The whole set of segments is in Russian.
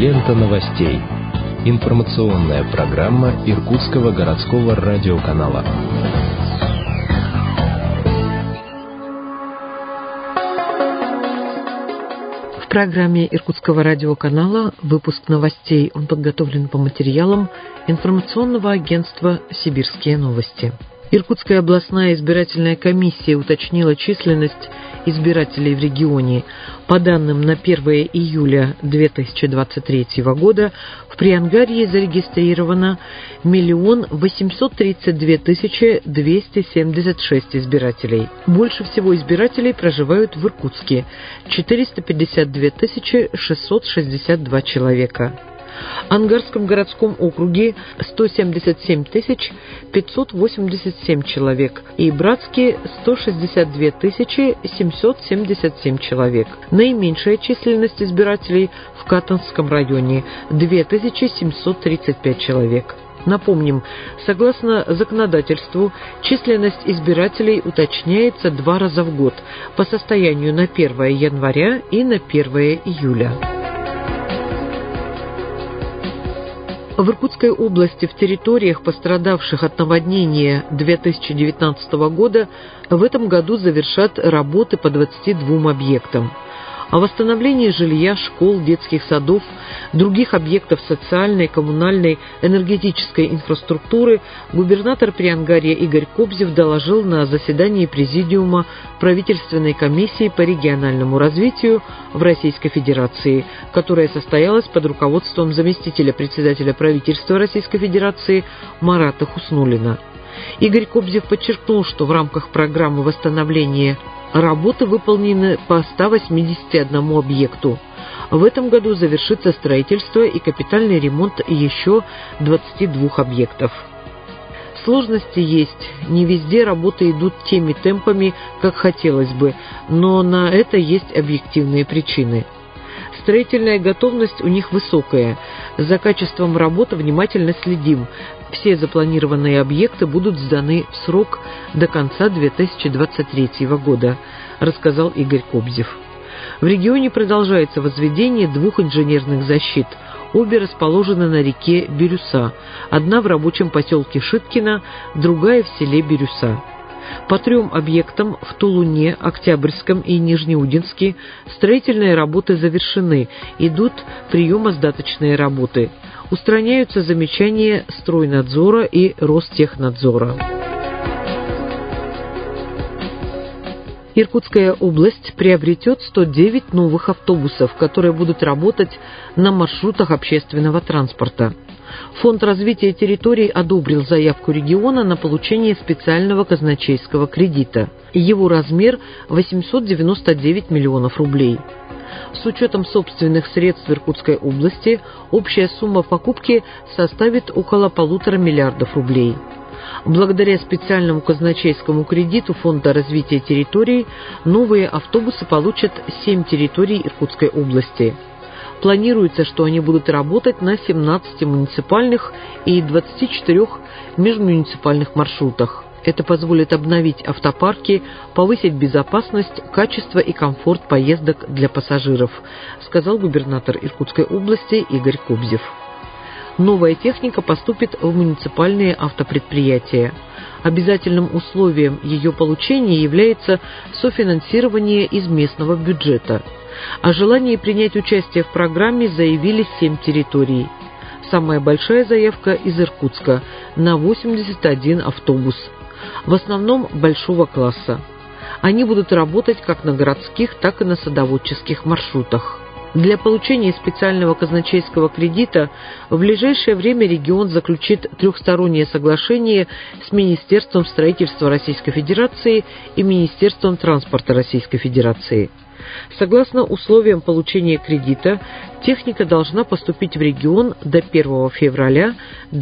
Лента новостей. Информационная программа Иркутского городского радиоканала. В программе Иркутского радиоканала выпуск новостей. Он подготовлен по материалам информационного агентства «Сибирские новости». Иркутская областная избирательная комиссия уточнила численность избирателей в регионе. По данным на 1 июля 2023 года в Приангарье зарегистрировано 1 832 276 избирателей. Больше всего избирателей проживают в Иркутске – 452 662 человека. В Ангарском городском округе 177 587 человек и Братске 162 777 человек. Наименьшая численность избирателей в Катанском районе – 2735 человек. Напомним, согласно законодательству, численность избирателей уточняется 2 раза в год по состоянию на 1 января и на 1 июля. В Иркутской области в территориях, пострадавших от наводнения 2019 года, в этом году завершат работы по 22 объектам. О восстановлении жилья, школ, детских садов, других объектов социальной, коммунальной, энергетической инфраструктуры губернатор Приангарья Игорь Кобзев доложил на заседании Президиума правительственной комиссии по региональному развитию в Российской Федерации, которая состоялась под руководством заместителя председателя правительства Российской Федерации Марата Хуснуллина. Игорь Кобзев подчеркнул, что в рамках программы восстановления работы выполнены по 181 объекту. В этом году завершится строительство и капитальный ремонт еще 22 объектов. Сложности есть. Не везде работы идут теми темпами, как хотелось бы, но на это есть объективные причины. Строительная готовность у них высокая. За качеством работы внимательно следим. Все запланированные объекты будут сданы в срок до конца 2023 года, рассказал Игорь Кобзев. В регионе продолжается возведение 2 инженерных защит. Обе расположены на реке Бирюса. Одна в рабочем поселке Шиткино, другая в селе Бирюса. По 3 объектам в Тулуне, Октябрьском и Нижнеудинске строительные работы завершены, идут приемо-сдаточные работы. Устраняются замечания стройнадзора и Ростехнадзора. Иркутская область приобретет 109 новых автобусов, которые будут работать на маршрутах общественного транспорта. Фонд развития территорий одобрил заявку региона на получение специального казначейского кредита. Его размер – 899 миллионов рублей. С учетом собственных средств Иркутской области общая сумма покупки составит около 1,5 миллиарда рублей. Благодаря специальному казначейскому кредиту Фонда развития территорий новые автобусы получат 7 территорий Иркутской области. Планируется, что они будут работать на 17 муниципальных и 24 межмуниципальных маршрутах. Это позволит обновить автопарки, повысить безопасность, качество и комфорт поездок для пассажиров, сказал губернатор Иркутской области Игорь Кобзев. Новая техника поступит в муниципальные автопредприятия. Обязательным условием ее получения является софинансирование из местного бюджета. О желании принять участие в программе заявили 7 территорий. Самая большая заявка из Иркутска на 81 автобус. В основном большого класса. Они будут работать как на городских, так и на садоводческих маршрутах. Для получения специального казначейского кредита в ближайшее время регион заключит трехстороннее соглашение с Министерством строительства Российской Федерации и Министерством транспорта Российской Федерации. Согласно условиям получения кредита, техника должна поступить в регион до 1 февраля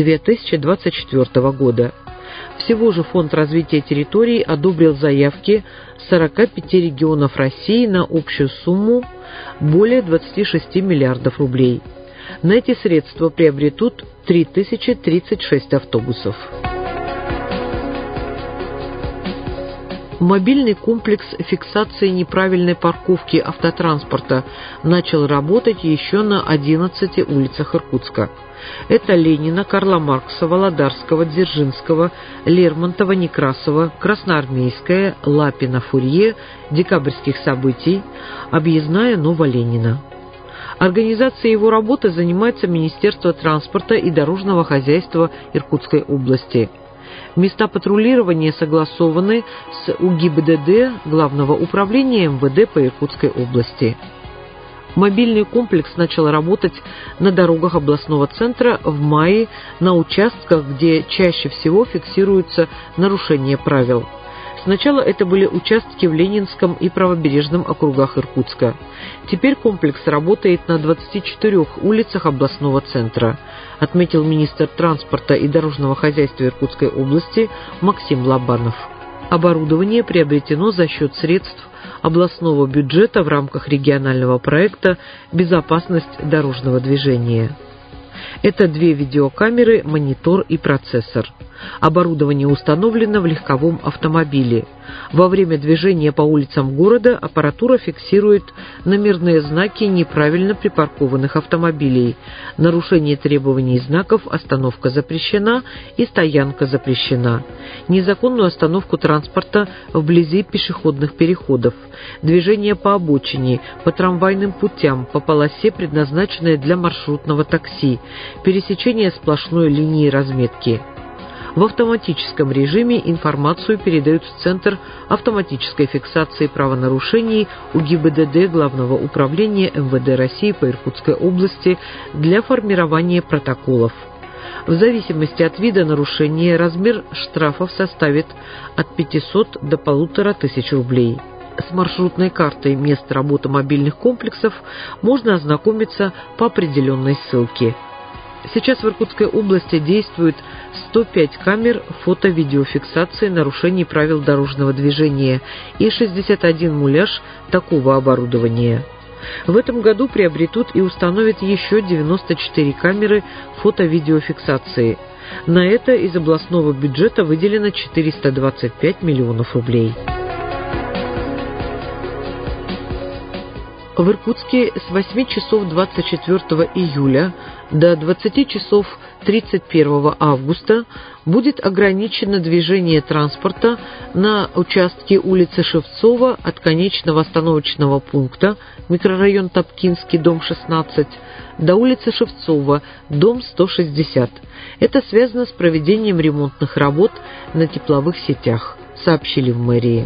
2024 года. Всего же Фонд развития территорий одобрил заявки 45 регионов России на общую сумму более 26 миллиардов рублей. На эти средства приобретут 3036 автобусов. Мобильный комплекс фиксации неправильной парковки автотранспорта начал работать еще на 11 улицах Иркутска. Это Ленина, Карла Маркса, Володарского, Дзержинского, Лермонтова, Некрасова, Красноармейская, Лапина, Фурье, Декабрьских событий, объездная Новоленина. Организацией его работы занимается Министерство транспорта и дорожного хозяйства Иркутской области. Места патрулирования согласованы с УГИБДД Главного управления МВД по Иркутской области. Мобильный комплекс начал работать на дорогах областного центра в мае на участках, где чаще всего фиксируются нарушения правил. Сначала это были участки в Ленинском и Правобережном округах Иркутска. Теперь комплекс работает на 24 улицах областного центра, отметил министр транспорта и дорожного хозяйства Иркутской области Максим Лобанов. Оборудование приобретено за счет средств областного бюджета в рамках регионального проекта «Безопасность дорожного движения». Это 2 видеокамеры, монитор и процессор. Оборудование установлено в легковом автомобиле. Во время движения по улицам города аппаратура фиксирует номерные знаки неправильно припаркованных автомобилей, нарушение требований знаков «Остановка запрещена» и «Стоянка запрещена», незаконную остановку транспорта вблизи пешеходных переходов, движение по обочине, по трамвайным путям, по полосе, предназначенной для маршрутного такси, пересечение сплошной линии разметки. В автоматическом режиме информацию передают в Центр автоматической фиксации правонарушений УГИБДД Главного управления МВД России по Иркутской области для формирования протоколов. В зависимости от вида нарушения размер штрафов составит от 500 до 1500 рублей. С маршрутной картой мест работы мобильных комплексов можно ознакомиться по определенной ссылке. Сейчас в Иркутской области действует 105 камер фото-видеофиксации нарушений правил дорожного движения и 61 муляж такого оборудования. В этом году приобретут и установят еще 94 камеры фото-видеофиксации. На это из областного бюджета выделено 425 миллионов рублей. В Иркутске с 8 часов 24 июля до 20 часов 31 августа будет ограничено движение транспорта на участке улицы Шевцова от конечного остановочного пункта, микрорайон Топкинский, дом 16, до улицы Шевцова, дом 160. Это связано с проведением ремонтных работ на тепловых сетях, сообщили в мэрии.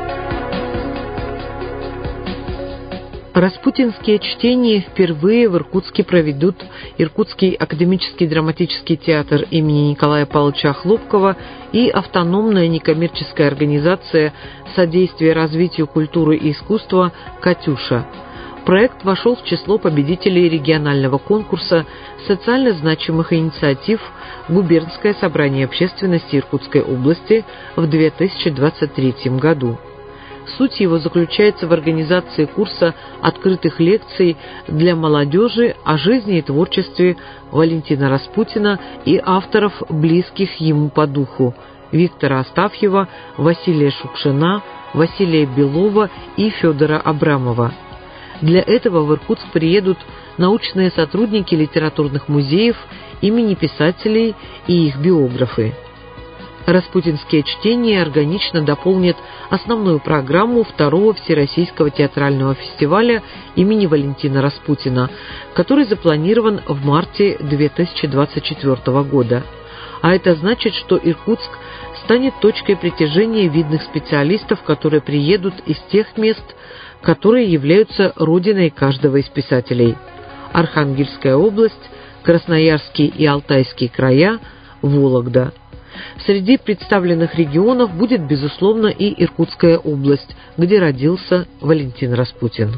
Распутинские чтения впервые в Иркутске проведут Иркутский академический драматический театр имени Николая Павловича Хлопкова и автономная некоммерческая организация содействия развитию культуры и искусства «Катюша». Проект вошел в число победителей регионального конкурса социально значимых инициатив «Губернское собрание общественности Иркутской области» в 2023 году. Суть его заключается в организации курса открытых лекций для молодежи о жизни и творчестве Валентина Распутина и авторов, близких ему по духу: Виктора Астафьева, Василия Шукшина, Василия Белова и Федора Абрамова. Для этого в Иркутск приедут научные сотрудники литературных музеев имени писателей и их биографы. Распутинские чтения органично дополнят основную программу второго Всероссийского театрального фестиваля имени Валентина Распутина, который запланирован в марте 2024 года. А это значит, что Иркутск станет точкой притяжения видных специалистов, которые приедут из тех мест, которые являются родиной каждого из писателей: Архангельская область, Красноярский и Алтайский края, Вологда. Среди представленных регионов будет, безусловно, и Иркутская область, где родился Валентин Распутин.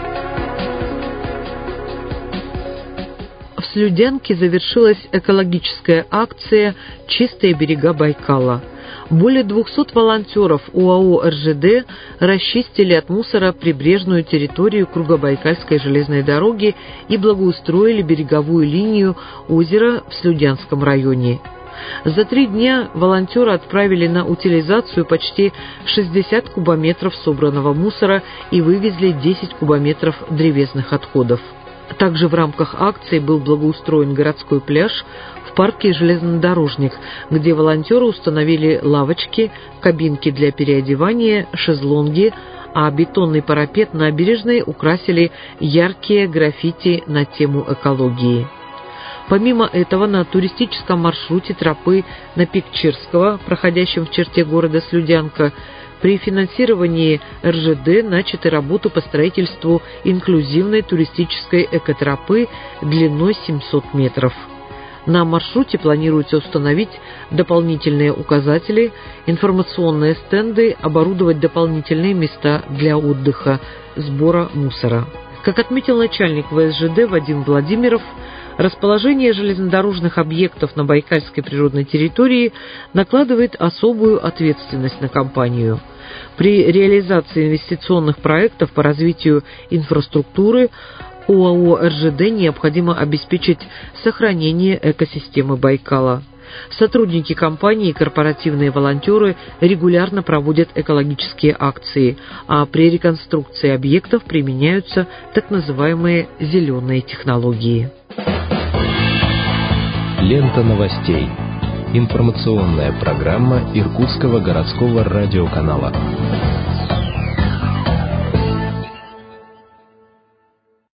В Слюдянке завершилась экологическая акция «Чистые берега Байкала». Более 200 волонтеров УАО РЖД расчистили от мусора прибрежную территорию Кругобайкальской железной дороги и благоустроили береговую линию озера в Слюдянском районе. За 3 дня волонтеры отправили на утилизацию почти 60 кубометров собранного мусора и вывезли 10 кубометров древесных отходов. Также в рамках акции был благоустроен городской пляж в парке «Железнодорожник», где волонтеры установили лавочки, кабинки для переодевания, шезлонги, а бетонный парапет набережной украсили яркие граффити на тему экологии. Помимо этого, на туристическом маршруте тропы на Пикчерского, проходящем в черте города Слюдянка, при финансировании РЖД начаты работы по строительству инклюзивной туристической экотропы длиной 700 метров. На маршруте планируется установить дополнительные указатели, информационные стенды, оборудовать дополнительные места для отдыха, сбора мусора. Как отметил начальник ВСЖД Вадим Владимиров, расположение железнодорожных объектов на Байкальской природной территории накладывает особую ответственность на компанию. При реализации инвестиционных проектов по развитию инфраструктуры ОАО «РЖД» необходимо обеспечить сохранение экосистемы Байкала. Сотрудники компании и корпоративные волонтеры регулярно проводят экологические акции, а при реконструкции объектов применяются так называемые «зеленые технологии». Лента новостей. Информационная программа Иркутского городского радиоканала.